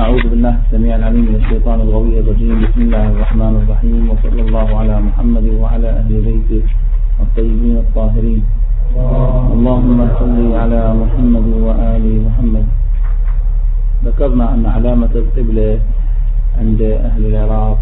أعوذ بالله السميع العليم من الشيطان الغوي الرجيم. بسم الله الرحمن الرحيم، وصلى الله على محمد وعلى أهل بيته الطيبين الطاهرين. اللهم صل على محمد وآل محمد. ذكرنا أن علامة القبلة عند أهل العراق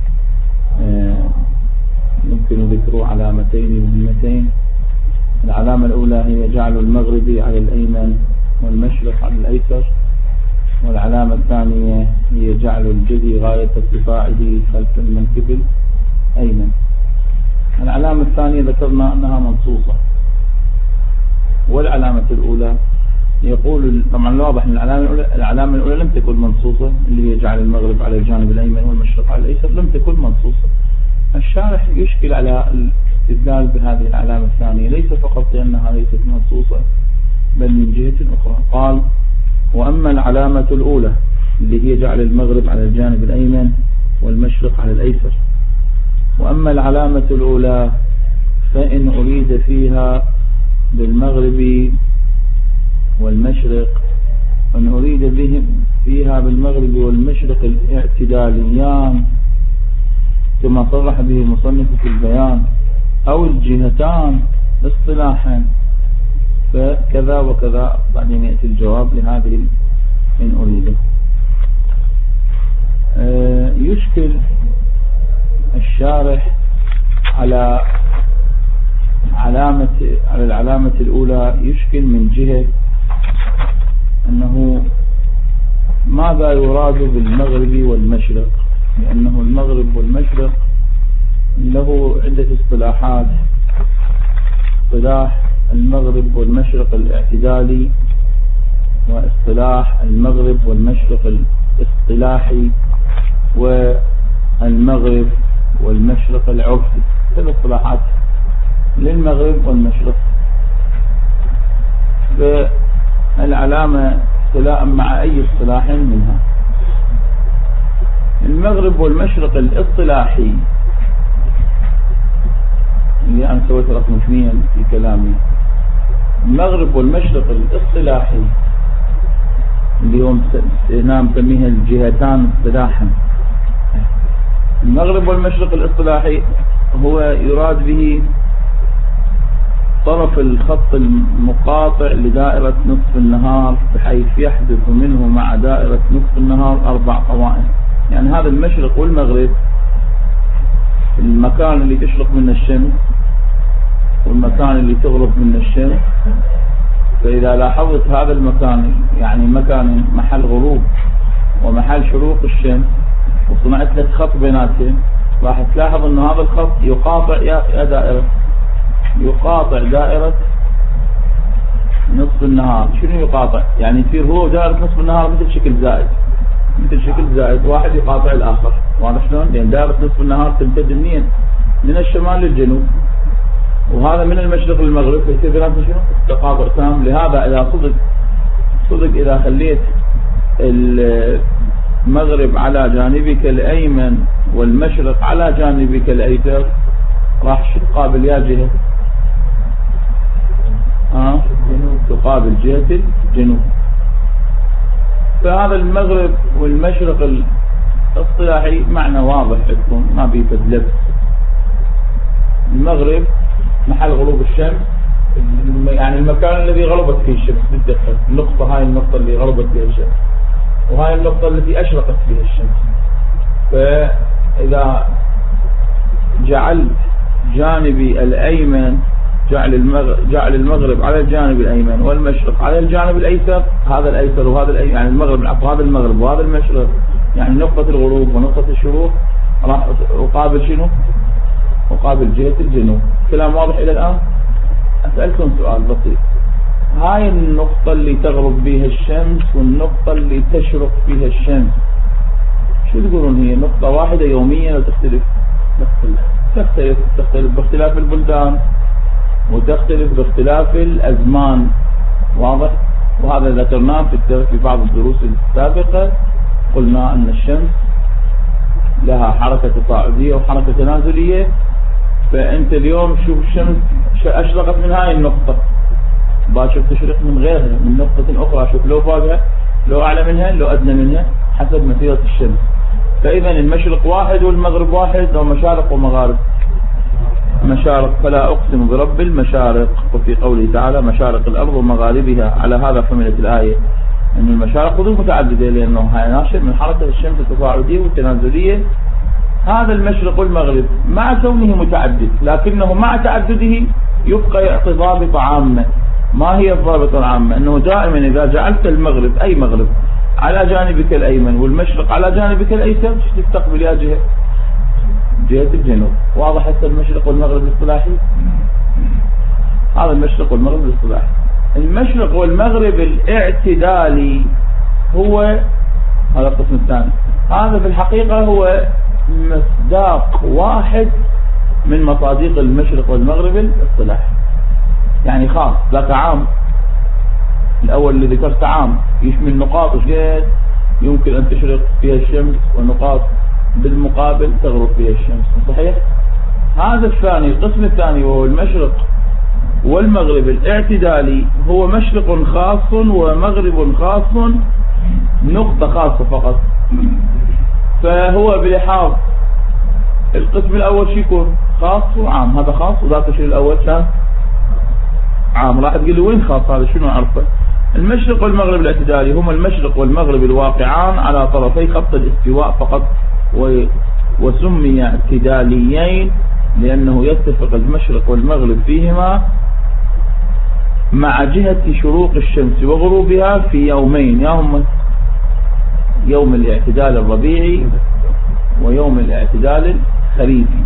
يمكن ذكر علامتين مهمتين. العلامة الأولى هي جعل المغرب على الأيمن والمشرق على الأيسر، والعلامة الثانية هي جعل الجدي غاية ارتفاعه خلف المنكب الأيمن. العلامة الثانية ذكرنا أنها منصوصة، والعلامة الأولى يقول طبعا الواضح أن العلامة الأولى لم تكن منصوصة، اللي هي جعل المغرب على الجانب الأيمن والمشرق على الأيسر لم تكن منصوصة. الشارح يشكل على الاستدلال بهذه العلامة الثانية ليس فقط لأنها ليست منصوصة بل من جهة أخرى. قال: وأما العلامة الأولى اللي هي جعل المغرب على الجانب الأيمن والمشرق على الأيسر، وأما العلامة الأولى فإن أريد فيها بالمغرب والمشرق، أن أريد بهم فيها بالمغرب والمشرق الاعتداليان كما صرح به المصنف في البيان، أو الجهتان اصطلاحا، فكذا وكذا. بعدين يأتي الجواب لهذه إن أريده. يشكل الشارح على العلامة الأولى، يشكل من جهة أنه ماذا يراد بالمغرب والمشرق، لأنه المغرب والمشرق له عدة اصطلاحات. اصطلاح المغرب والمشرق الاعتدالي، واصطلاح المغرب والمشرق الاصطلاحي، والمغرب والمشرق العرفي. ثلاث اصطلاحات للمغرب والمشرق. فالعلامة اختلاء مع أي اصطلاح منها. المغرب والمشرق الاصطلاحي اللي أنا سويت رقميا في كلامي، المغرب والمشرق الاصطلاحي اللي هو هنا نسميها الجهتان اصطلاحا. المغرب والمشرق الاصطلاحي هو يراد به طرف الخط المقاطع لدائرة نصف النهار، بحيث يحدث منه مع دائرة نصف النهار 4 قوائم. يعني هذا المشرق والمغرب المكان اللي تشرق منه الشمس والمكان اللي تغرب منه الشمس. فإذا لاحظت هذا المكان، يعني مكان محل غروب ومحل شروق الشمس، وصنعت لك خط بيناتهم، راح تلاحظ أن هذا الخط يقاطع يقاطع دائرة نصف النهار. شنو يقاطع؟ يعني يصير هو دائرة نصف النهار مثل شكل زائد، واحد يقاطع الآخر. واضح شلون؟ لأن دائرة نصف النهار تمتد من الشمال للجنوب، وهذا من المشرق للمغرب، فيصير بيناتهم شنو؟ تقاطع تام. لهذا إذا صدق إذا خليت المغرب على جانبك الأيمن والمشرق على جانبك الأيسر، راح تقابل يا جهة تقابل جهة الجنوب. فهذا المغرب والمشرق الاصطلاحي معنى واضح لكم، ما بيفيد لبس. المغرب محل غروب الشمس، يعني المكان الذي غربت فيه الشمس بالدقة. النقطة هاي النقطة اللي غربت فيها الشمس، وهاي النقطة التي أشرقت فيها الشمس. فإذا جعلت جانبي الأيمن، جعل المغرب على الجانب الأيمن والمشرق على الجانب الأيسر، هذا الأيسر وهذا الأيمن، يعني المغرب هذا المغرب وهذا المشرق، يعني نقطة الغروب ونقطة الشروق راح أقابل شنو؟ أقابل جهة الجنوب. كلام واضح إلى الآن؟ أسألكم سؤال بسيط. هاي النقطة اللي تغرب بها الشمس والنقطة اللي تشرق فيها الشمس، شو تقولون؟ هي نقطة واحدة يوميا وتختلف؟ تختلف باختلاف البلدان، وتختلف باختلاف الأزمان. واضح؟ وهذا ذكرناه في بعض الدروس السابقة. قلنا أن الشمس لها حركة تصاعدية وحركة تنازلية. فأنت اليوم شوف الشمس أشرقت من هاي النقطة، باكر تشرق من غيرها من نقطة أخرى. شوف لو فاقها لو أعلى منها لو أدنى منها حسب مسيرة الشمس. فإذا المشرق واحد والمغرب واحد، لو مشارق ومغارب. مشارق، فلا أقسم برب المشارق، وفي قوله تعالى مشارق الأرض ومغاربها. على هذا حملت الآية أن المشارق غير متعددة، لأنه هاي ناشئ من حركة الشمس التصاعدية والتنازلية. هذا المشرق والمغرب مع كونه متعدد، لكنه مع تعدده يبقى يعطي ضابطة عامة. ما هي الضابطة العامة؟ أنه دائما إذا جعلت المغرب أي مغرب على جانبك الأيمن والمشرق على جانبك الأيسر تستقبل يا جهة الجنوب. واضح هسه المشرق والمغرب الاصطلاحي؟ هذا المشرق والمغرب الاصطلاحي. المشرق والمغرب الاعتدالي هو هذا القسم الثاني. هذا في الحقيقة هو مصداق واحد من مصادق المشرق والمغرب الاصطلاحي، يعني خاص ذاك عام. الأول اللي ذكرت عام يشمل نقاط قد يمكن أن تشرق فيها الشمس، ونقاط بالمقابل تغرب فيها الشمس، صحيح؟ هذا الثاني، القسم الثاني وهو المشرق والمغرب الاعتدالي، هو مشرق خاص ومغرب خاص، نقطة خاصة فقط. فهو بلحاظ القسم الأول شو يكون؟ خاص وعام. هذا خاص وذاك الشيء الأول كان عام. راح تقول لي وين خاص هذا؟ شنو أعرفه؟ المشرق والمغرب الاعتدالي هما المشرق والمغرب الواقعان على طرفي خط الاستواء فقط، وسمي اعتداليين لأنه يتفق المشرق والمغرب فيهما مع جهة شروق الشمس وغروبها في يومين، هم يوم الاعتدال الربيعي ويوم الاعتدال الخريفي.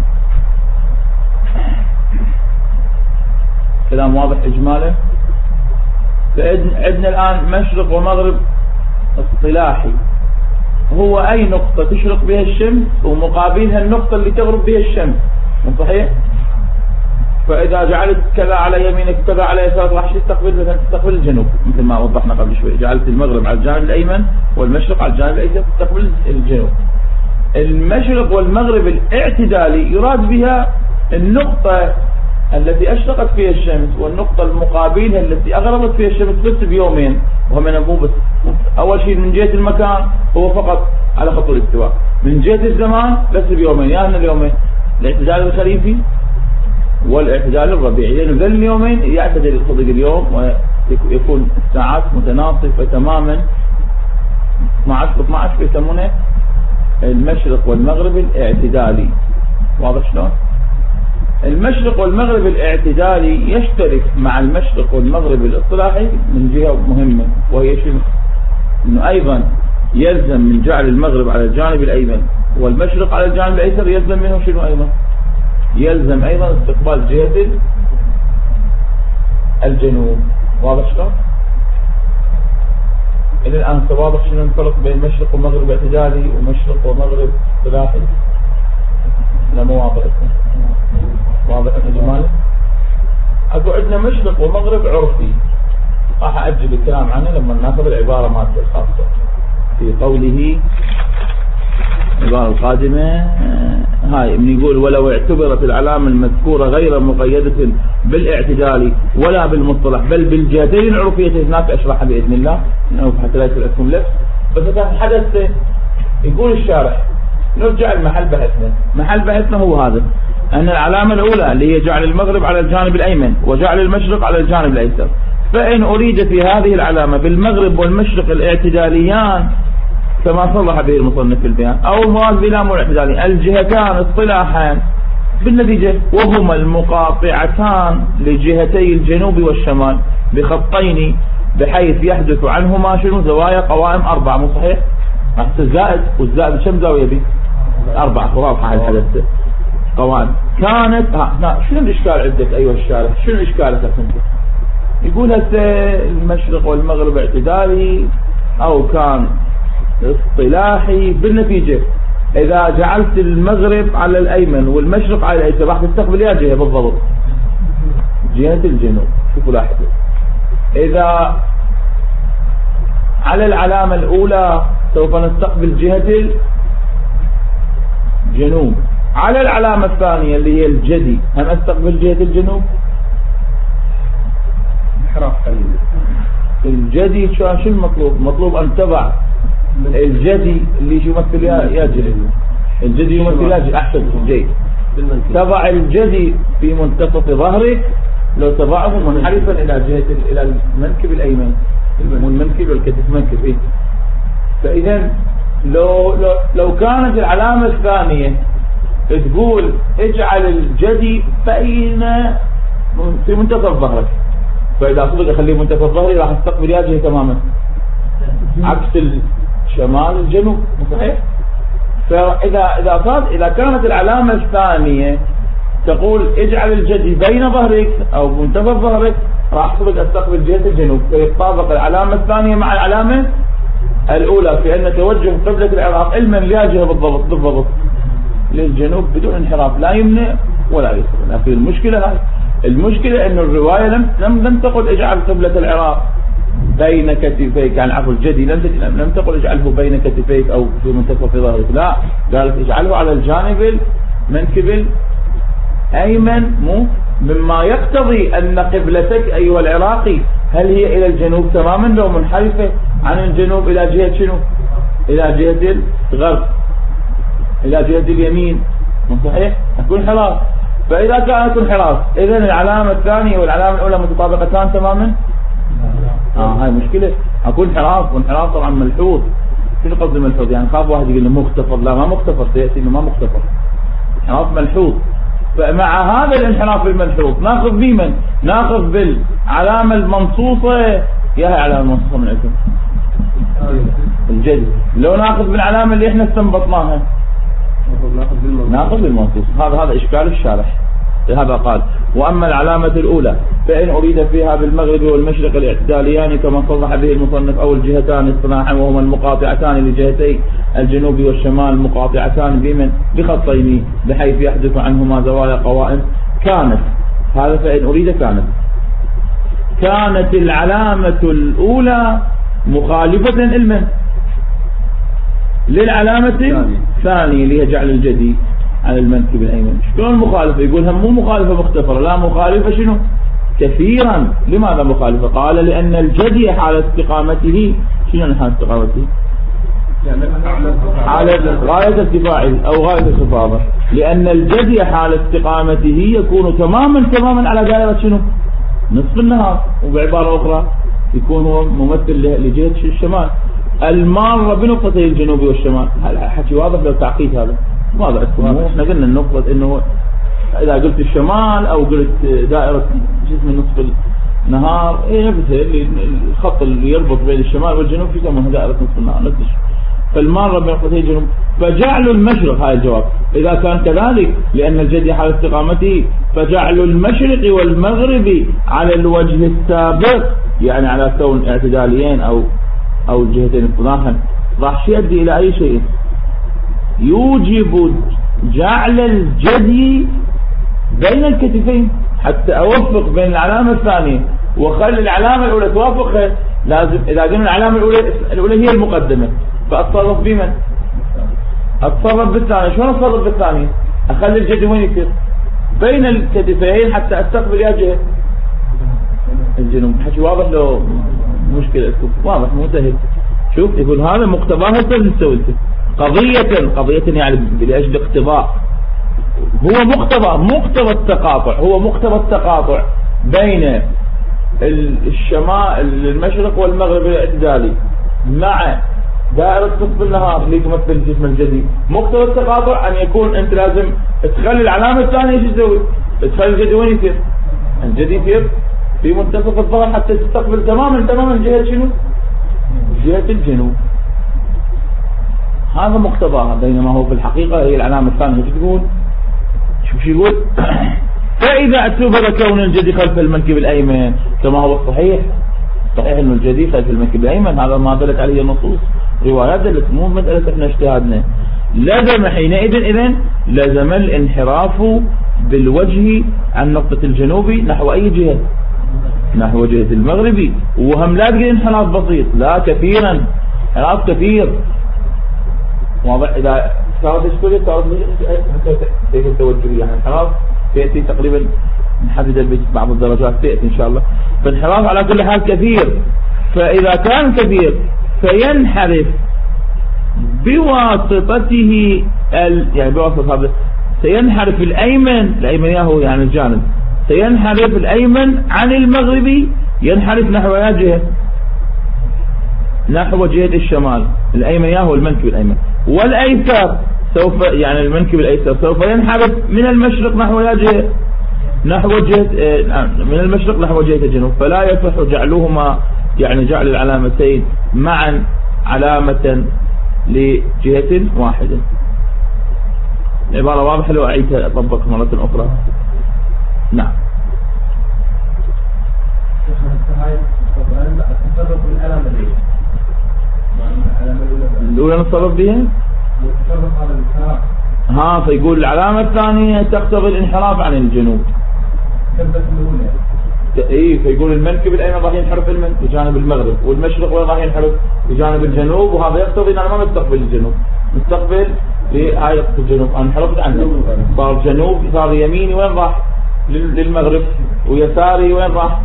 كلام واضح إجمالا؟ فعندنا الآن مشرق ومغرب اصطلاحي هو أي نقطة تشرق بها الشمس ومقابلها النقطة اللي تغرب بها الشمس، صحيح؟ فإذا جعلت كذا على يمينك كذا على يسارك راح تستقبل الجنوب، مثل ما وضحنا قبل شوي. جعلت المغرب على الجانب الأيمن والمشرق على الجانب الأيسر تستقبل الجنوب. المشرق والمغرب الاعتدالي يراد بها النقطة التي أشرقت فيها الشمس والنقطة المقابلة التي أغربت فيها الشمس بس بيومين، وهم مو بس. أول شيء من جهة المكان هو فقط على خط الاستواء، من جهة الزمان بس بيومين، يعني اليومين الاعتدال الخريفي والاعتدال الربيعي، لأن ذل اليومين يعتدل صدق اليوم ويكون الساعات متناصفة تماما 12 يسمونه المشرق والمغرب الاعتدالي. واضح شلون؟ المشرق والمغرب الاعتدالي يشترك مع المشرق والمغرب الاصطلاحي من جهة مهمة، وهي شنو؟ انه ايضا يلزم من جعل المغرب على الجانب الايمن والمشرق على الجانب الايسر يلزم منه شنو ايضا؟ يلزم ايضا استقبال جهة الجنوب. واضح شلون؟ الى الان واضح شنو الفرق بين مشرق ومغرب اعتدالي ومشرق ومغرب اصطلاحي؟ لا مو واضح. واضح الجمال؟ اكو عندنا مشرق ومغرب عرفي، راح اجل الكلام عنه لما ناخذ العباره مالته الخاصه في قوله العباره القادمه. هاي من يقول ولو اعتبرت العلامه المذكوره غير مقيده بالاعتدال ولا بالمصطلح بل بالجهتين العرفيتين، هناك اشرحها باذن الله حتى لا يصير لكم لبس. بس كان حدث يقول الشارح، نرجع لمحل بحثنا. محل بحثنا هو هذا، أن العلامة الأولى اللي هي جعل المغرب على الجانب الأيمن وجعل المشرق على الجانب الأيسر. فإن أريد في هذه العلامة بالمغرب والمشرق الاعتداليان كما صرح به المصنف في البيان، أو المراد بلا الاعتدالي الجهتان اصطلاحا بالنتيجة وهما المقاطعتان لجهتي الجنوب والشمال بخطين بحيث يحدث عنهما شنو؟ زوايا قوائم 4، مو صحيح؟ حتى الزائد، والزائد كم زاوية به؟ 4. واضحة الحدث قوائم كانت. شنو الإشكال عندك أيها الشارح؟ شنو إشكالك أنت؟ يقول هسه المشرق والمغرب اعتدالي أو كان اصطلاحي، بالنتيجة إذا جعلت المغرب على الأيمن والمشرق على الأيسر راح تستقبل يا جهة بالضبط؟ جهة الجنوب. شوفوا لاحظوا، إذا على العلامة الأولى سوف نستقبل جهة الجنوب، على العلامة الثانية اللي هي الجدي هم استقبل جهة الجنوب. الجدي شو المطلوب؟ مطلوب أن تضع الجدي اللي يمثل ياجل، الجدي يمثل ياجل أحسن جيد، تضع الجدي في منتصف ظهرك، لو تضعه منحرفا إلى جهة إلى المنكب الأيمن، المنكب والكتف منكب إيه؟ فإذا لو كانت العلامة الثانية تقول اجعل الجدي في منتصف ظهرك، فإذا صدق أخليه منتصف ظهري راح استقبل ياجه تماما عكس الشمال الجنوب، صحيح؟ فإذا كانت العلامة الثانية تقول اجعل الجدي بين ظهرك أو منتصف ظهرك، راح صدق استقبل جهة الجنوب، فيتطابق العلامة الثانية مع العلامة الأولى في أن توجه قبلة العراق علما لياجه بالضبط للجنوب بدون انحراف لا يمنع ولا يسر. لكن المشكلة أن الرواية لم تقل اجعل قبلة العراق بين كتفيك، يعني عفوا الجدي لم تقل اجعله بين كتفيك أو في منتصف ظهرك، لا، قالت اجعله على الجانب المنكب الأيمن، مما يقتضي أن قبلتك أيها العراقي هل هي إلى الجنوب تماما لو منحرفة عن الجنوب إلى جهة شنو؟ إلى جهة الغرب، إلى جهة اليمين، صحيح؟ أكون انحراف. فإذا كانت انحراف إذن العلامة الثانية والعلامة الأولى متطابقتان تماما؟ هاي مشكلة. أكون انحراف، وانحراف طبعا ملحوظ. شنو قصدي ملحوظ؟ يعني خاف واحد يقول انه مختفض، لا ما مختفض، سيأتي انه ما مختفض، انحراف ملحوظ. فمع هذا الانحراف الملحوظ ناخذ بمن؟ ناخذ بالعلامة المنصوصة، يا هي علامة المنصوصة من عندكم الجدي. لو ناخذ بالعلامة اللي احنا استنبطناها ناخذ بالمنصوص. هذا إشكال الشارح، لهذا قال وأما العلامة الأولى فإن أريد فيها بالمغرب والمشرق الاعتداليان كما صرح به المصنف، أو الجهتان اصطلاحا وهما المقاطعتان لجهتي الجنوب والشمال، مقاطعتان بمن؟ بخطين بحيث يحدث عنهما زوايا قوائم كانت. هذا فإن أريد كانت العلامة الأولى مخالفة علما للعلامة الثانية اللي هي جعل الجدي على المنكب الأيمن. شلون مخالفة؟ يقول هم مو مخالفة مختفرة، لا مخالفة شنو؟ كثيرا. لماذا مخالفة؟ قال لأن الجدي حال استقامته، شنو حال استقامته؟ على غاية ارتفاعه أو غاية الخفاضة، لأن الجدي حال استقامته يكون تماما على دائرة شنو؟ نصف النهار. وبعبارة أخرى يكون هو ممثل لجهة الشمال المارة بنقطتي الجنوب والشمال. حكي واضح لو تعقيد هذا واضح. احنا قلنا النقطة انه اذا قلت الشمال او قلت دائرة جسم نصف النهار نفسه الخط اللي يربط بين الشمال والجنوب يسمى دائرة نصف النهار نفسه. فالمارة بنقطتي الجنوب. فجعل المشرق، هذا الجواب اذا كان كذلك لان الجدي حال استقامته، فجعل المشرق والمغرب على الوجه السابق، يعني على كون اعتداليين او الجهتين اصطلاحا، راح يؤدي الى اي شيء؟ يوجب جعل الجدي بين الكتفين حتى اوفق بين العلامة الثانية وخلي العلامة الاولى توافقها. لازم اذا قلنا العلامة الاولى هي المقدمة، فاتصرف بمن؟ اتصرف بالثانية. شلون اتصرف بالثانية؟ اخلي الجدي وين يصير؟ بين الكتفين حتى استقبل يا جهة الجنوب. حكي واضح لو مشكلة واضح مو سهل. شوف يقول هذا مقتضاه سويته قضية يعني لأجل اقتضاء، هو مقتضى التقاطع، هو مقتضى التقاطع بين الشمال المشرق والمغرب الاعتدالي مع دائرة نصف النهار اللي تمثل الجسم الجديد. مقتضى التقاطع أن يكون أنت لازم تخلي العلامة الثانية شو تسوي؟ تخلي الجدي وين يصير؟ الجدي يصير في منتصف الظهر حتى تستقبل تماما جهة شنو؟ جهة الجنوب. هذا مقتضاها، بينما هو في الحقيقة هي العلامة الثانية. تقول شو يقول؟ فإذا اعتبر كون الجدي خلف المنكب الأيمن كما هو الصحيح أن الجدي خلف المنكب الأيمن، هذا ما دلت عليه النصوص، روايات دلت، مو مسألة احنا اجتهادنا. لزم حينئذ لزم الانحراف بالوجه عن نقطة الجنوب نحو أي جهة؟ نحو جهة المغربي. وهم لا تقول انحراف بسيط، لا كثيرا، انحراف كثير واضح. إذا صارت الشكولية صارت كيف التوجهية، يعني انحراف تأتي تقريبا نحدد بعض الدرجات تأتي إن شاء الله. فانحراف على كل حال كثير. فإذا كان كبير فينحرف بواسطته يعني بواسطة هذا سينحرف الأيمن ياهو يعني الجانب، سينحرف الأيمن عن المغربي، ينحرف نحو جهة، نحو جهة الشمال. الأيمن ياهو المنكب الأيمن، والأيسر سوف يعني المنكب الأيسر سوف ينحرف من المشرق نحو جهة، من المشرق نحو جهة الجنوب. فلا يصح جعلهما يعني جعل العلامتين معا علامة لجهة واحدة. العبارة واضحة لو أعيدها أطبق مرة أخرى. نعم. الأولى نتصرف بها فيقول العلامة الثانية تقتضي الانحراف عن الجنوب. فيقول المنكب الأيمن راح ينحرف بجانب المغرب، والمشرق وين راح ينحرف بجانب الجنوب، وهذا يقتضي أن ما نستقبل الجنوب، نستقبل لآية الجنوب. أنا انحرفت عنه صار جنوب، صار يميني وين راح للمغرب، ويساري وين راح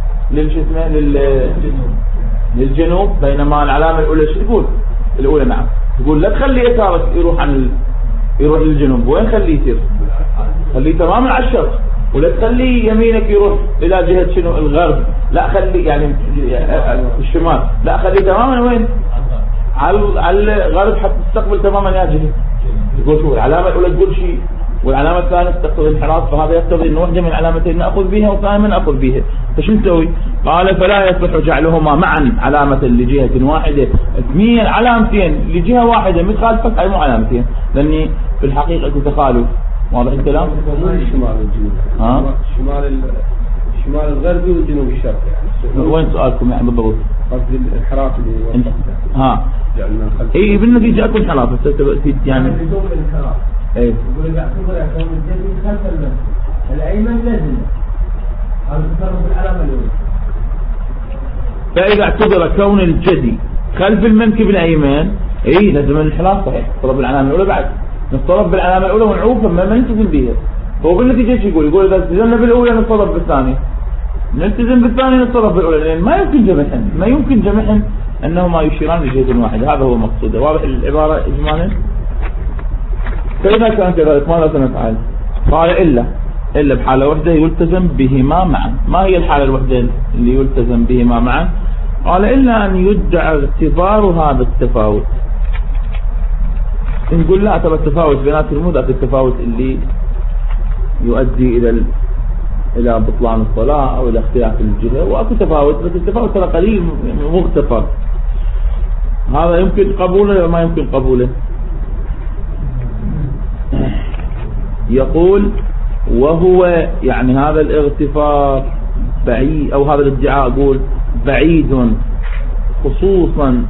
للجنوب. بينما العلامة الأولى شو تقول؟ الأولى نعم تقول لا تخلي يسارك يروح للجنوب، وين خليه يصير؟ خليه تماما على الشرق، ولا تخلي يمينك يروح إلى جهة شنو الغرب، لا خلي يعني الشمال، لا خلي تماما وين على الغرب حتى تستقبل تماما يا جهة. تقول شو العلامة الأولى تقول شيء، والعلامة الثانية تقتضي الانحراف، فهذا يقتضي أن واحدة من العلامتين نأخذ بها والثانية ما نأخذ بها. فشو نسوي؟ قال فلا يصح جعلهما معا علامة لجهة واحدة. اثنين علامتين لجهة واحدة متخالفة أي مو علامتين، لأني في الحقيقة تخالف. واضح الكلام؟ الشمال الغربي والجنوب الشرقي. وين سؤالكم يعني بالضبط؟ قصدي الانحراف اللي بالنتيجة أكون انحراف يعني بدون الانحراف. يقول إذا اعتبر كون الجدي خلف المنكب الأيمن لازم هذا تصرف العلامة الأولى. فإذا اعتبر كون الجدي خلف المنكب الأيمن لازم الانحراف صحيح، نضرب العلامة الأولى بعد نضرب بالعلامة الأولى ونعوف ما نلتزم بها. هو بالنتيجة ايش يقول إذا التزمنا بالأولى نضرب بالثانية، نلتزم بالثانية نضرب بالأولى، لأن ما يمكن جمعهن أنهما يشيران لجهة واحدة. هذا هو مقصوده. واضح العبارة إجمالا؟ فإذا كان كذلك ماذا سنفعل؟ قال إلا بحالة وحدة يلتزم بهما معا. ما هي الحالة الوحدة اللي يلتزم بهما معا؟ قال إلا أن يدعى اعتبار هذا التفاوت. نقول لا ترى التفاوت بينات المدة التفاوت اللي يؤدي إلى بطلان الصلاة أو إلى اختلاف الجهة، وأكو تفاوت بس التفاوت ترى قليل مغتفر. هذا يمكن قبوله ولا ما يمكن قبوله؟ يقول وهو يعني هذا الاغتفار بعيد، أو هذا الادعاء أقول بعيد خصوصا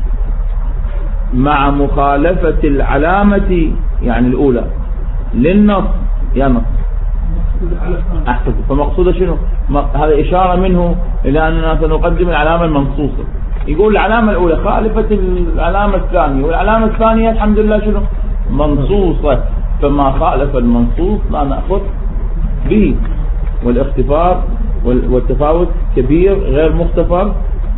مع مخالفة العلامة يعني الأولى للنص يا نص أحسن. فمقصوده شنو؟ هذا إشارة منه إلى أننا سنقدم العلامة المنصوصة. يقول العلامة الأولى خالفت العلامة الثانية، والعلامة الثانية الحمد لله شنو؟ منصوصة. فما خالف المنصوص لا نأخذ به. والاختفار والتفاوت كبير غير مختفر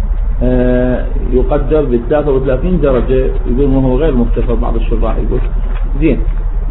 يقدر ب 33 درجة. يقول ما هو غير مختفر، بعض الشراح يقول زين.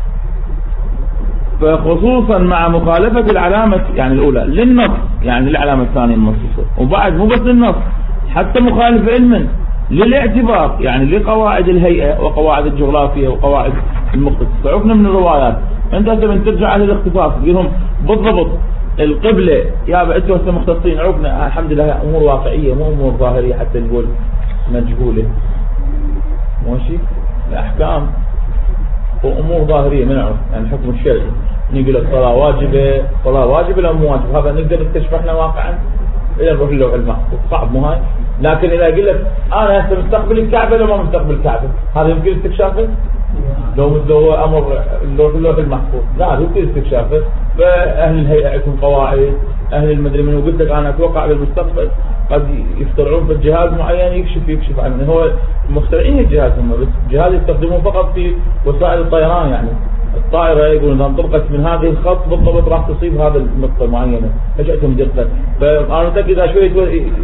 فخصوصا مع مخالفة العلامة يعني الأولى للنص يعني العلامة الثانية المنصوصة، وبعد مو بس للنص حتى مخالف علما للاعتبار يعني لقواعد الهيئة وقواعد الجغرافية وقواعد المختص. عرفنا من الروايات انت من ترجع على الاختصاص تقولهم بالضبط القبلة يا انتوا هسه مختصين. عرفنا الحمد لله امور واقعية مو امور ظاهرية حتى نقول مجهولة. ماشي الاحكام وامور ظاهرية ما نعرف يعني الحكم الشرعي نقول الصلاة واجبة، صلاة واجبة لا مو واجبة، هذا نقدر نكتشف احنا واقعا الى نروح اللوح المحفوظ صعب مو هاي. لكن اذا اقول لك انا هسه مستقبل الكعبة لو ما مستقبل الكعبة هذا يمكن استكشافه؟ لو هو امر اللوح المحفوظ لا يمكن استكشافه. فاهل الهيئة عندهم قواعد، اهل المدري من وقلت لك انا اتوقع بالمستقبل قد يخترعون بجهاز معين يكشف عنه. هو مخترعين الجهاز هم بس جهاز يستخدموه فقط في وسائل الطيران يعني الطائرة يقولون إذا انطلقت من هذه الخط بالضبط راح تصيب هذا النقطة معينة فجأتهم دقة. فأنا متأكد إذا شوية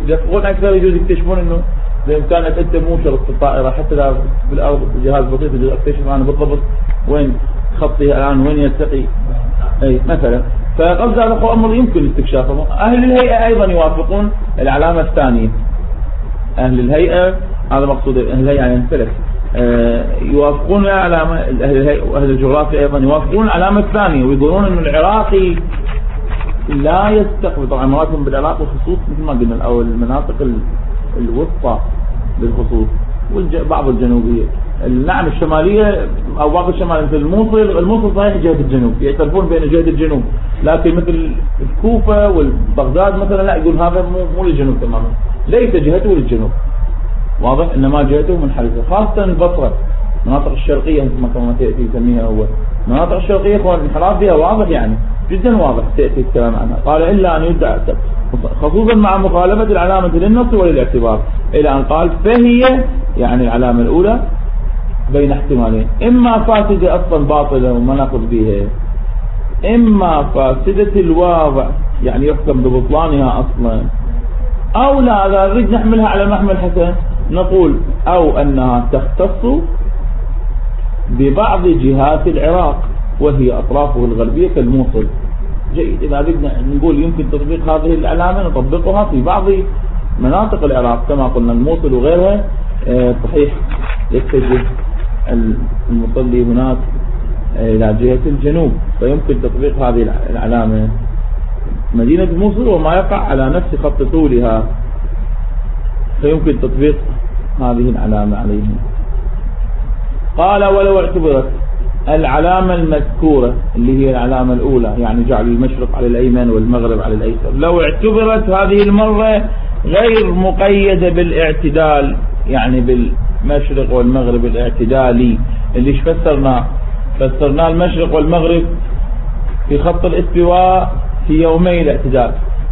يدققون أكثر يجوز يكتشفون إنه بإمكانك أنت مو شرط في الطائرة حتى لو بالأرض جهاز بسيط يجوز أكتشف أنا بالضبط وين خطي الآن وين يلتقي أي مثلا. فقصد هذا أمر يمكن استكشافه. أهل الهيئة أيضا يوافقون العلامة الثانية. أهل الهيئة هذا مقصود أهل الهيئة يعني الفلك يوافقون علامة أهل الهيئة وأهل الجغرافيا أيضا يوافقون العلامة الثانية ويقولون إنه العراقي لا يستقبل طبعا مراتهم بالعراق بالخصوص مثل ما قلنا أو المناطق الوسطى بالخصوص وبعض الجنوبية. نعم الشمالية أو بعض الشمال مثل الموصل صحيح جهة الجنوب يعترفون بين جهة الجنوب لكن مثل الكوفة والبغداد مثلا لا يقول هذا مو للجنوب تماما ليس جهته للجنوب واضح إنما جهته منحرفة خاصة البصرة المناطق الشرقية مثل ما تأتي يسميها هو المناطق الشرقية اخوان الانحراف بها واضح يعني جدا واضح تأتي الكلام عنها. قال إلا أن يدعى خصوصا مع مخالفة العلامة للنص وللاعتبار إلى أن قال فهي يعني العلامة الأولى بين احتمالين إما فاسدة أصلا باطلة وما نأخذ بها إما فاسدة الواضع يعني يحكم ببطلانها أصلا أو لا إذا نريد نحملها على محمل حسن نقول أو أنها تختص ببعض جهات العراق وهي أطرافه الغربية كالموصل. جيد إذا بدنا نقول يمكن تطبيق هذه العلامة نطبقها في بعض مناطق العراق كما قلنا الموصل وغيرها صحيح يتجه المصلي هناك إلى جهة الجنوب فيمكن تطبيق هذه العلامة مدينة الموصل وما يقع على نفس خط طولها فيمكن تطبيق هذه العلامة عليهم. قال ولو اعتبرت العلامة المذكورة اللي هي العلامة الأولى يعني جعل المشرق على الأيمن والمغرب على الأيسر لو اعتبرت هذه المرة غير مقيدة بالاعتدال يعني بالمشرق والمغرب الاعتدالي اللي فسرنا المشرق والمغرب في خط الاستواء في يومي الاعتدال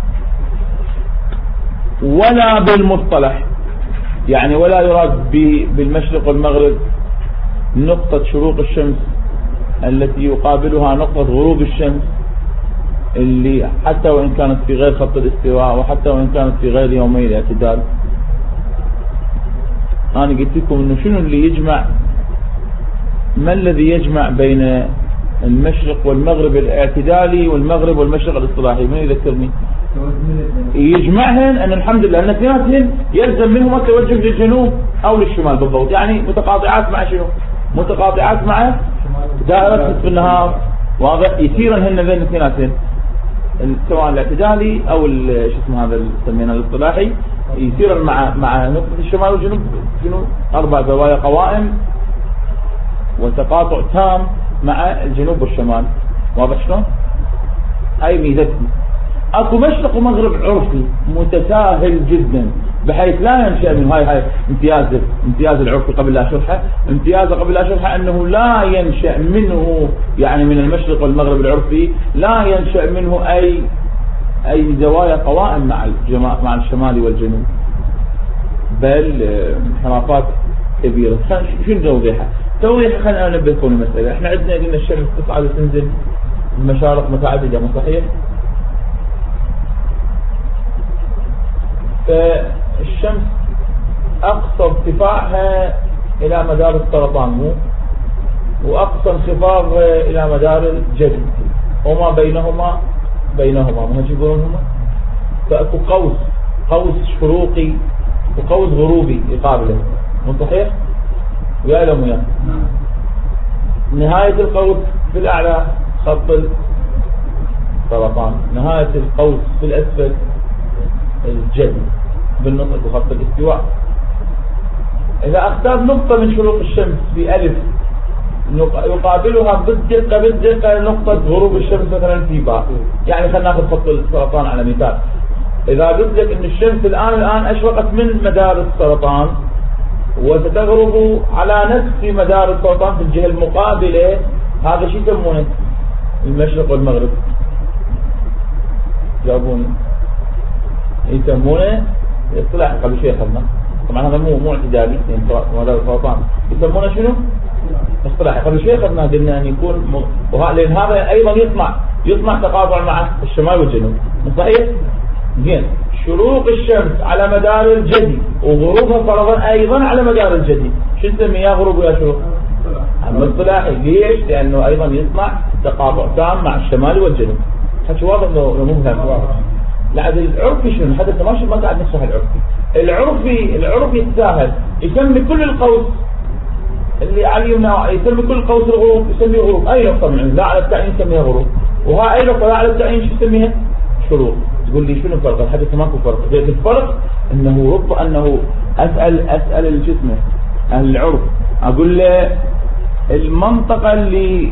ولا بالمصطلح يعني ولا يراد بالمشرق والمغرب نقطة شروق الشمس التي يقابلها نقطة غروب الشمس اللي حتى وإن كانت في غير خط الاستواء وحتى وإن كانت في غير يومي الاعتدال. أنا قلت لكم إنه شنو اللي يجمع ما الذي يجمع بين المشرق والمغرب الاعتدالي والمغرب والمشرق الاصطلاحي من يذكرني يجمعهن أن الحمد لله أن اثنيناتهن يلزم منهما التوجه للجنوب أو للشمال بالضبط يعني متقاطعات مع شنو متقاطعات مع دائرة نصف النهار واضح يسيرن هن بين اثنيناتهن سواء الاعتدالي أو شو اسمه هذا سمينا الاصطلاحي يسيرن مع نقطة الشمال والجنوب جنوب 4 زوايا قوائم وتقاطع تام مع الجنوب والشمال واضح شلون هاي ميزتنا. اكو مشرق ومغرب عرفي متساهل جدا بحيث لا ينشأ من هاي امتياز العرفي قبل لا شرحه امتيازه قبل لا شرحه انه لا ينشأ منه يعني من المشرق والمغرب العرفي لا ينشأ منه اي زوايا قوائم مع الشمال والجنوب بل انحرافات كبيرة. شنو توضيحها خلينا ننبهكم المسألة. احنا عندنا قلنا الشمس تصعد وتنزل المشارق متعددة مو صحيح؟ فالشمس اقصى ارتفاعها الى مدار السرطان مو واقصى انخفاض الى مدار الجدي وما بينهما ما يقولون هما فاكو قوس شروقي وقوس غروبي يقابله مو صحيح؟ ويعلم وياه نهاية القوس في الأعلى خط السرطان نهاية القوس في الأسفل الجدي بالنطق وخط الاستواء. إذا اختار نقطة من شروق الشمس في ألف يقابلها بالدقة نقطة غروب الشمس مثلا في باء يعني خلينا ناخذ خط السرطان على مثال. إذا قلت لك إن الشمس الآن أشرقت من مدار السرطان وستغرب على نفس مدار السرطان في الجهة المقابلة هذا شيء يسمونه المشرق والمغرب جاوبوني يسمونه اصطلاح قبل شوي اخذنا طبعا هذا مو اعتدالي يعني مدار السرطان يسمونه شنو اصطلاحي قبل شوي اخذنا قلنا ان يكون لان هذا ايضا يصنع تقاطع مع الشمال والجنوب صحيح زين. شروق الشمس على مدار الجدي وغروبها فرضا أيضا على مدار الجدي، شو نسميها غروب ولا شروق؟ الاصطلاحي. ليش؟ لأنه أيضا يصنع تقاطع تام مع الشمال والجنوب. حكي واضح لو مو مهم. لا العرفي شنو؟ حتى ما قاعد نشرح العرفي. العرفي يتساهل يسمي كل القوس اللي علينا، يسمي كل قوس الغروب يسميه غروب. أي نقطة من لا على التعيين يسميها غروب، وها أي نقطة لا على التعيين شو يسميها؟ شروق. تقول لي شنو الفرق؟ الحدث ماكو فرق. الفرق أنه أسأل الجسم أهل العرف، أقول له المنطقة اللي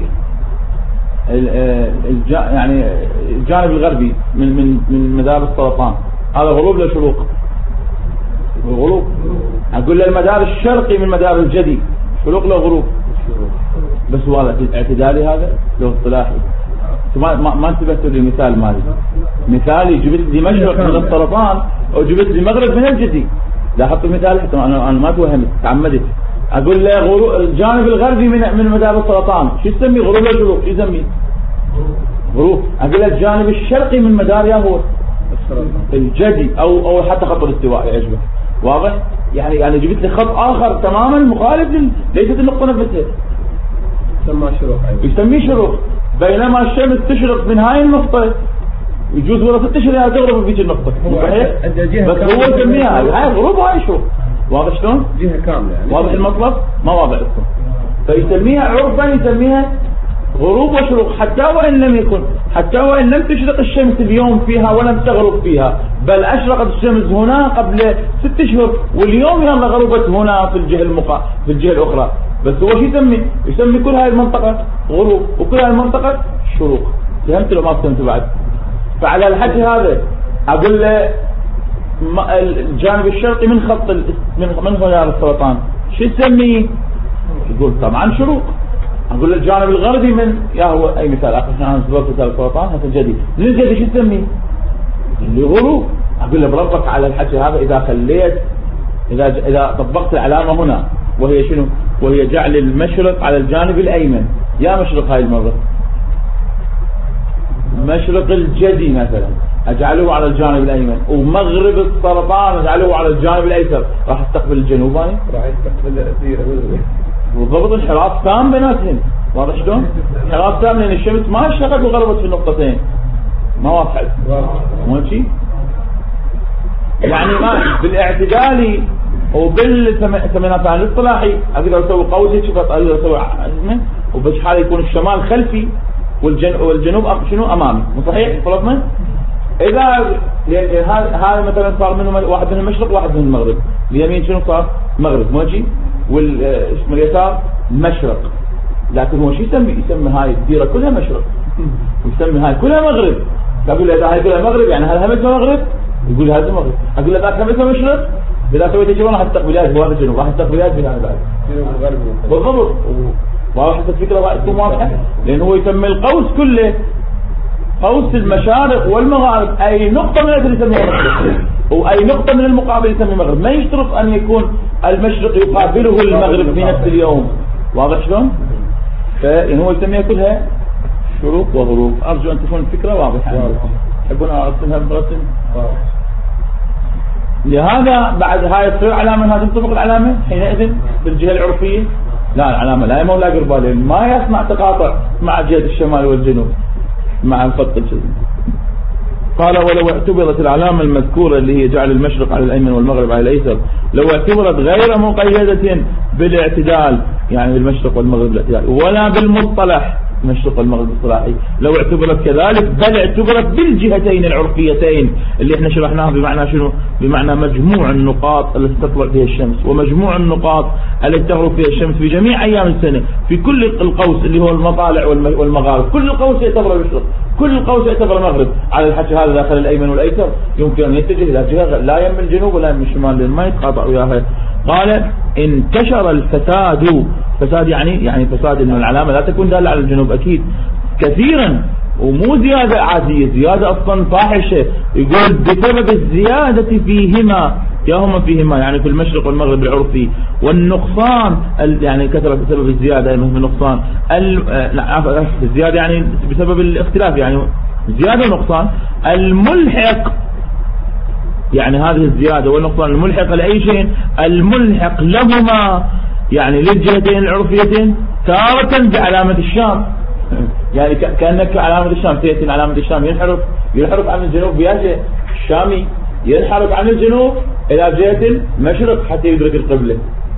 يعني الجانب الغربي من مدار السرطان هذا غروب ولا شروق؟ غروب. أقول له المدار الشرقي من مدار الجدي شروق ولا غروب؟ بس والله اعتدالي هذا لو اصطلاحي. ما انتبهت للمثال مالي. مثالي جبت لي مشرق من السرطان وجبت لي مغرب من الجدي. لا حط المثال حتى انا ما توهمت تعمدت. اقول له الجانب الغربي من مدار السرطان شو يسمي؟ غروب ولا شروق؟ شو يسمي؟ غروب. اقول له الجانب الشرقي من مدار يا هو الجدي او حتى خط الاستواء يعجبه. واضح؟ يعني جبت لي خط اخر تماما مخالف ليست النقطه نفسها. يسميه شروق. بينما الشمس تشرق من هاي النقطة يجوز ورا 6 اشهر تغرب في النقطة. بس هو يسميها هاي غروب وهاي شروق. واضح شلون؟ جهة كاملة يعني. واضح المطلب؟ ما واضح لكم. فيسميها عرفا يسميها غروب وشروق، حتى وإن لم تشرق الشمس اليوم فيها ولم تغرب فيها، بل أشرقت الشمس هنا قبل 6 اشهر واليوم يلا غربت هنا في الجهة الأخرى. بس هو شو يسمي كل هاي المنطقة غروب وكل هاي المنطقة شروق. فهمت لو ما فهمت بعد؟ فعلى الحكي هذا أقول له الجانب الشرقي من خط من خيار السرطان شو يسميه؟ يقول طبعا شروق. أقول له الجانب الغربي من يا هو أي مثال آخر احنا نصبر مثال السرطان هذا الجدي من الجدي شو يسميه؟ اللي غروب. أقول له بربك على الحكي هذا إذا طبقت العلامة هنا وهي شنو؟ وهي جعل المشرق على الجانب الأيمن. يا مشرق هاي المرة مشرق الجدي مثلا أجعله على الجانب الأيمن، ومغرب السرطان أجعله على الجانب الأيسر. راح استقبل الجنوب هاي؟ راح يستقبل بالضبط انحراف تام بيناتهم. واضح شلون؟ انحراف تام لأن الشمس ما اشتغلت وغربت في النقطتين. ما واضح مو شيء؟ يعني ما بالاعتدالي وبالثمانينات عن الاصطلاحي اقدر اسوي قوسي فقط، اقدر اسوي وبش حال يكون الشمال خلفي والجنوب شنو امامي. مو صحيح فرضنا؟ اذا هذا مثلا صار منه واحد من المشرق واحد من المغرب، اليمين شنو صار؟ مغرب ماشي، واليسار مشرق. لكن هو شو يسمي هاي الديره كلها مشرق ويسمي هاي كلها مغرب. فاقول له اذا هاي كلها مغرب يعني هذا همسها مغرب، يقول هذا مغرب. اقول له ذاك همسها مشرق، إذا سويت شيء راح تستقبلات بهذا الجنوب راح تستقبلات بهذا بعد. بالضبط. واضح الفكرة راح تكون واضحة، لأنه هو يسمي القوس كله قوس المشارق والمغارب. أي نقطة من الأجل يسميها مشرق وأي نقطة من المقابل يسمي مغرب. ما يشترط أن يكون المشرق يقابله المغرب في نفس اليوم. واضح شلون؟ فهو يسميها كلها شروق وغروب. أرجو أن تكون الفكرة واضحة. تحبون أرسمها برسم؟ لهذا بعد هاي تصير علامة، هذه تنطبق العلامة حينئذ بالجهة العرفية. لا العلامة لا يمول لا قربالين، ما يصنع تقاطع مع جهة الشمال والجنوب مع الخط الجنوب. قال ولو اعتبرت العلامة المذكورة اللي هي جعل المشرق على الأيمن والمغرب على الأيسر لو اعتبرت غير مقيدة بالاعتدال، يعني بالمشرق والمغرب الاعتدال، ولا بالمصطلح المشرق والمغرب الصلاحي، لو اعتبرت كذلك بل اعتبرت بالجهتين العرفيتين اللي احنا شرحناها. بمعنى شنو؟ بمعنى مجموع النقاط التي تطلع فيها الشمس ومجموع النقاط التي تغرب فيها الشمس في جميع ايام السنة في كل القوس اللي هو المطالع والمغارب. كل القوس يعتبر مشرق، كل القوس يعتبر مغرب. على الحكي هذا داخل الايمن والايسر يمكن ان يتجه الى جهه لا يم الجنوب ولا يم الشمال لان ما يتقاطع وياها. قال انتشر الفساد، فساد يعني فساد انه العلامة لا تكون دالة على الجنوب اكيد كثيرا، ومو زيادة عادية، زيادة اصلا فاحشة. يقول بسبب الزيادة فيهما، ياهما فيهما يعني في المشرق والمغرب العرفي، والنقصان يعني كثرة بسبب الزيادة من النقصان الزيادة يعني بسبب الاختلاف يعني زيادة ونقصان الملحق يعني هذه الزيادة والنقصان الملحق لأي شيء الملحق لهما يعني للجهتين العرفيتين تارة بعلامة الشام. يعني كأنك علامة الشام تأتي علامة الشام ينحرف عن الجنوب بياجه الشامي ينحرف عن الجنوب إلى جهة المشرق حتى يدرك القبلة.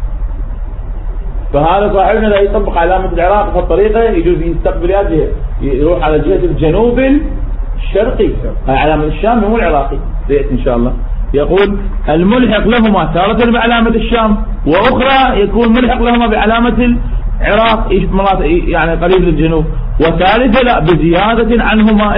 فهذا صاحبنا لا يطبق علامة العراق بهالطريقة يجوز يستقبل ياجه يروح على جهة الجنوب الشرقي علامة الشام مو العراقي سيأتي إن شاء الله. يقول الملحق لهما تارة بعلامة الشام وأخرى يكون ملحق لهما بعلامة العراق يعني قريب للجنوب وثالثة لا بزيادة عنهما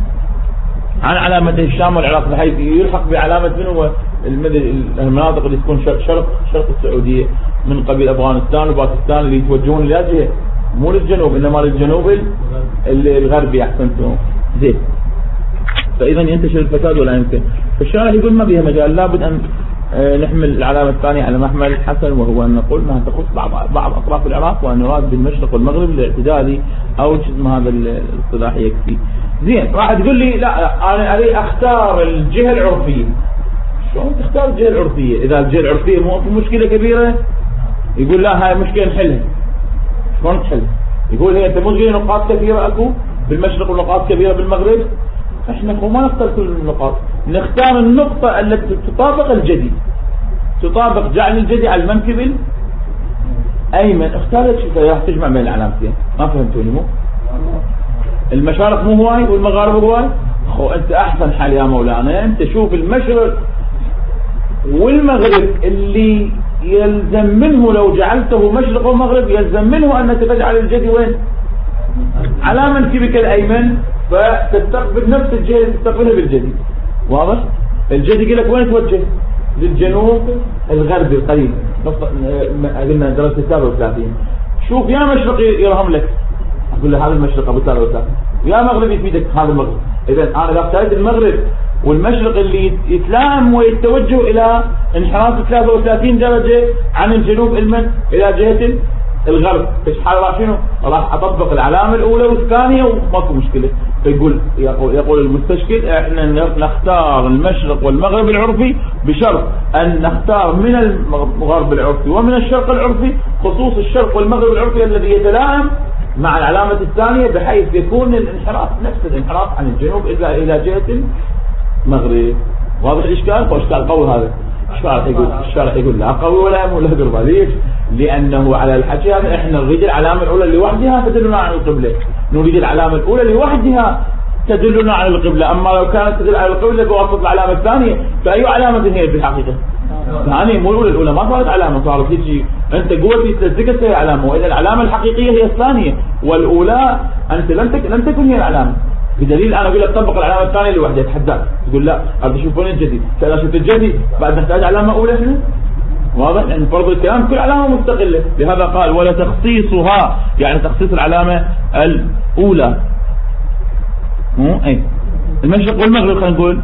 عن علامة الشام والعراق بحيث يلحق بعلامة منه المناطق اللي تكون شرق السعودية من قبيل أفغانستان وباكستان اللي يتوجهون للجهة مو للجنوب إنما للجنوب الغربي أحسنتم زين. فإذا ينتشر الفساد ولا يمكن. فالشارع يقول ما بها مجال لابد أن نحمل العلامة الثانية على محمل حسن وهو أن نقول أنها تخص بعض أطراف العراق وأن يراد بالمشرق والمغرب الاعتدالي أو جزء هذا الاصطلاح يكفي. زين راح تقول لي لا أنا أريد أختار الجهة العرفية. شلون تختار الجهة العرفية؟ إذا الجهة العرفية مو في مشكلة كبيرة يقول لا هاي مشكلة نحلها. شلون تحل؟ يقول هي مشكلة نقاط كثيرة أكو بالمشرق ونقاط كبيرة بالمغرب. احنا ما نختار كل النقاط نختار النقطة التي تطابق الجدي تطابق جعل الجدي على المنكب الأيمن. اختارت راح تجمع بين العلامتين. ما فهمتوني مو المشارق مو هواي والمغارب هواي. انت احسن حال يا مولانا انت شوف المشرق والمغرب اللي يلزم منه لو جعلته مشرق ومغرب يلزم منه انك تجعل الجدي وين على منكبك الأيمن فتستقبل نفس الجهة اللي تستقبلها بالجدي. واضح؟ الجدي يقول لك وين توجه؟ للجنوب الغربي القريب. قلنا درجة 37. شوف يا مشرق يرهم لك أقول له هذا المشرق أبو 33 ويا مغرب يفيدك هذا المغرب. إذا أنا إذا اخترت المغرب والمشرق اللي يتلائم ويتوجه إلى انحراف 33 درجة عن الجنوب إلى جهة الغرب ايش حال راح شنو؟ راح اطبق العلامة الاولى والثانية وماكو مشكلة. يقول المستشكل احنا نختار المشرق والمغرب العرفي بشرط ان نختار من المغرب العرفي ومن الشرق العرفي خصوص الشرق والمغرب العرفي الذي يتلائم مع العلامة الثانية بحيث يكون الانحراف نفس الانحراف عن الجنوب الى جهة المغرب. واضح الاشكال؟ واشكال قوي هذا. الشارع يقول لا قوي ولا قربة. ليش؟ لأنه على الحكي هذا احنا نريد العلامة الأولى لوحدها تدلنا على القبلة. نريد العلامة الأولى لوحدها تدلنا على القبلة. أما لو كانت تدل على القبلة بواسطة العلامة الثانية فأي علامة هي في الحقيقة؟ ثانية مو الأولى ما صارت علامة صارت هيك أنت قوتي تلزقت هي علامة وإذا العلامة الحقيقية هي الثانية والأولى أنت لم تكن هي العلامة. بدليل انا اقول لك طبق العلامه الثانيه لوحدها اتحداك تقول لا ابي اشوف وين الجديد اذا شفت الجديد بعد نحتاج علامه اولى هنا. واضح ان فرض الكلام كل علامه مستقله. لهذا قال ولا تخصيصها يعني تخصيص العلامه الاولى مو اي المشرق والمغرب. خلينا نقول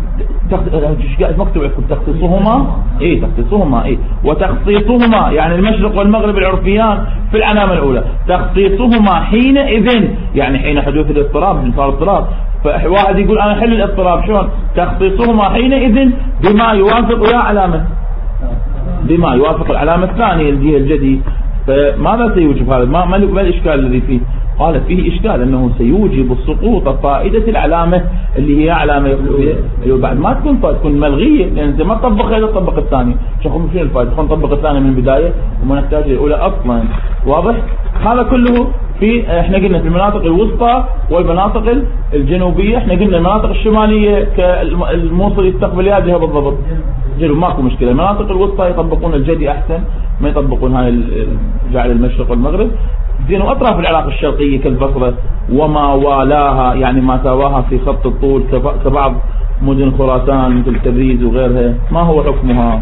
مكتوب عندكم تخصيصهما تخصيصهما وتخصيصهما يعني المشرق والمغرب العرفيان في العلامة الأولى تخصيصهما حينئذ يعني حين حدوث الاضطراب من صار اضطراب. فواحد يقول أنا حل الاضطراب شلون؟ تخصيصهما حينئذ بما يوافق يا علامة بما يوافق العلامة الثانية الجهة الجدي. فماذا سيوجب هذا؟ ما الإشكال الذي فيه؟ قال فيه إشكال أنه سيوجب سقوط فائدة العلامة اللي هي علامة اللي بعد ما تكون ملغية لأن أنت ما تطبق هذا تطبق الثاني. شوفوا شنو الفائدة؟ خلينا نطبق الثاني من البداية وما نحتاج الأولى أصلا. واضح؟ هذا كله في احنا قلنا في المناطق الوسطى والمناطق الجنوبية. احنا قلنا المناطق الشمالية كالموصل يستقبل يا جهة بالضبط جنوب ماكو مشكلة. المناطق الوسطى يطبقون الجدي أحسن ما يطبقون هاي جعل المشرق والمغرب. زين واطراف العراق الشرقية كالبصرة وما والاها يعني ما سواها في خط الطول كبعض مدن خراسان مثل تبريز وغيرها ما هو حكمها؟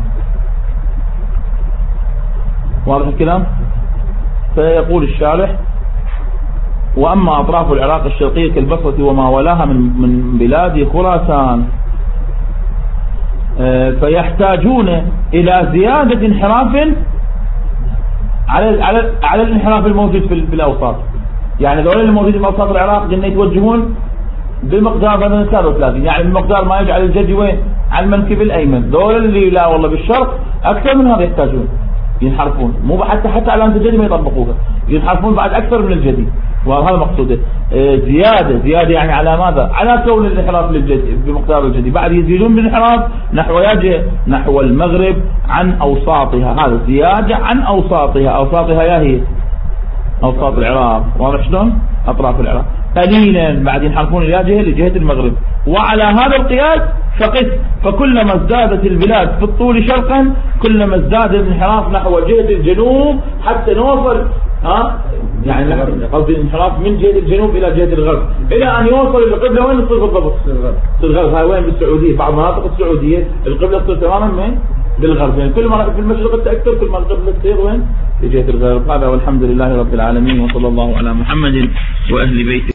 واضح الكلام؟ فيقول الشارح وأما أطراف العراق الشرقية كالبصرة وما والاها من بلاد خراسان فيحتاجون إلى زيادة انحراف على الانحراف الموجود في الأوساط. يعني ذول الموجودين في أوساط العراق قلنا يتوجهون بالمقدار مثلا 33 يعني بالمقدار ما يجعل الجدي وين على المنكب الأيمن. دول اللي لا والله بالشرق أكثر من هذا يحتاجون ينحرفون، مو حتى على الجدي ما يطبقوها، ينحرفون بعد أكثر من الجدي، وهذا مقصوده. زيادة يعني على ماذا؟ على كون الانحراف للجدي بمقدار الجدي، بعد يزيدون بالانحراف نحو المغرب عن أوساطها. هذا زيادة عن أوساطها يا هي أوساط العراق، واضح شلون؟ أطراف العراق قليلا، بعد ينحرفون لجهة المغرب. وعلى هذا القياس فكلما ازدادت البلاد في الطول شرقا كلما ازداد الانحراف نحو جهة الجنوب، حتى نوصل يعني قصدي الانحراف من جهة الجنوب إلى جهة الغرب، إلى أن يوصل القبلة. وين تصير بالضبط؟ الغرب. هاي وين؟ بالسعودية. بعض مناطق السعودية القبلة تصير تماما من بالغرب، يعني كل ما رحت في المشرق تأكثر، كل ما القبلة تصير وين؟ في جهة الغرب. هذا والحمد لله رب العالمين، وصلى الله على محمد وأهل بيته.